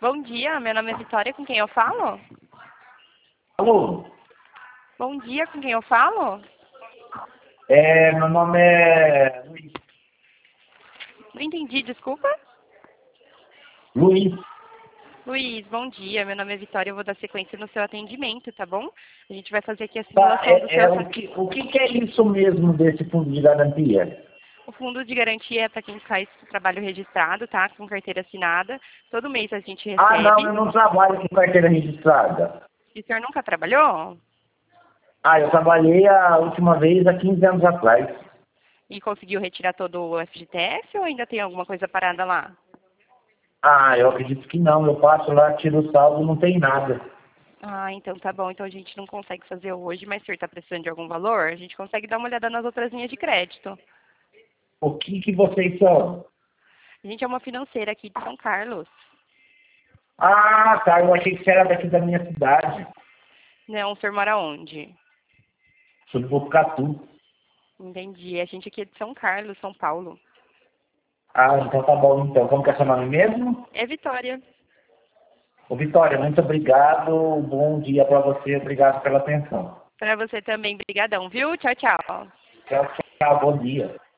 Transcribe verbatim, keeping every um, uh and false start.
Bom dia, meu nome é Vitória, com quem eu falo? Alô? Bom dia, com quem eu falo? É, meu nome é Luiz. Não entendi, desculpa. Luiz. Luiz, bom dia, meu nome é Vitória, eu vou dar sequência no seu atendimento, tá bom? A gente vai fazer aqui a Tá, simulação do é, é, seu... o, que, o que que é isso mesmo desse fundo de garantia? O fundo de garantia é para quem faz trabalho registrado, tá? Com carteira assinada. Todo mês a gente Ah, não, recebe. eu não trabalho com carteira registrada. E o senhor nunca trabalhou? Ah, eu trabalhei a última vez há quinze anos atrás. E conseguiu retirar todo o F G T S ou ainda tem alguma coisa parada lá? Ah, eu acredito que não. Eu passo lá, tiro o saldo, não tem nada. Ah, então tá bom. Então a gente não consegue fazer hoje, mas o senhor está precisando de algum valor? A gente consegue dar uma olhada nas outras linhas de crédito. O que que vocês são? A gente é uma financeira aqui de São Carlos. Ah, tá. Eu achei que você era daqui da minha cidade. Não, o senhor mora onde? Sou de Botucatu. Entendi. A gente aqui é de São Carlos, São Paulo. Ah, então tá bom. Então, como que é seu nome mesmo? É Vitória. Ô, Vitória, muito obrigado. Bom dia para você. Obrigado pela atenção. Para você também, brigadão, viu? Tchau, tchau. Tchau, tchau. Bom dia.